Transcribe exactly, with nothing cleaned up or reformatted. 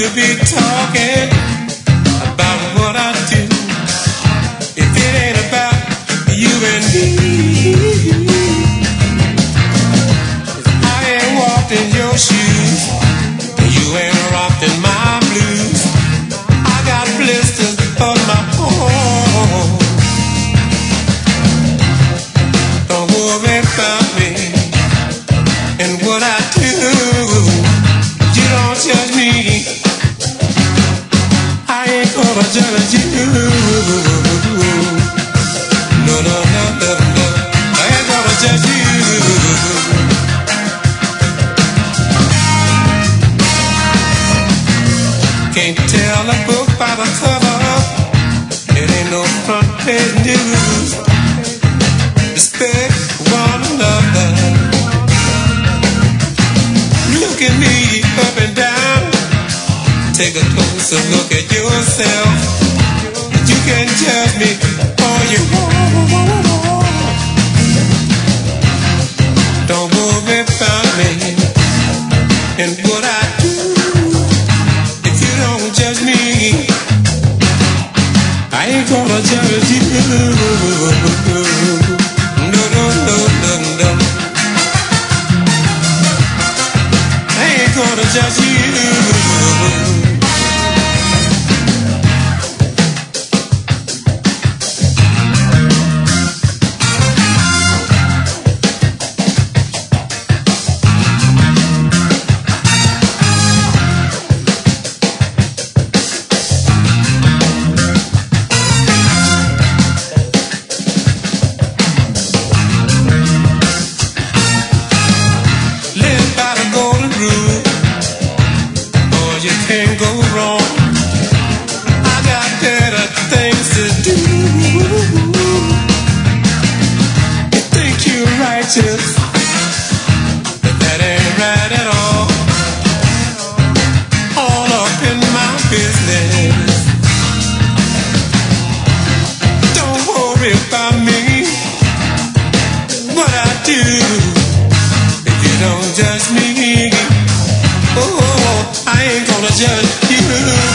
to be talking about what I do. If it ain't about you and me, I ain't walked in your shoes, you ain't rocked in my blues. I got blisters on my own. Don't worry about me and what I do. You don't judge me, I ain't gonna judge you. No, no, no, no, no, I ain't gonna judge you. Can't tell a book by the cover, it ain't no front page news. Respect one another. Look at me up and down. Take a closer look at yourself. You can judge me all you want. Don't worry about me and what I do. If you don't judge me, I ain't gonna judge you. No, no, no, no, no. I ain't gonna judge you. Can't go wrong. I got better things to do. You think you're righteous, but that ain't right at all. All up in my business. Don't worry about me, what I do. If you don't judge me, oh, I ain't gonna judge you.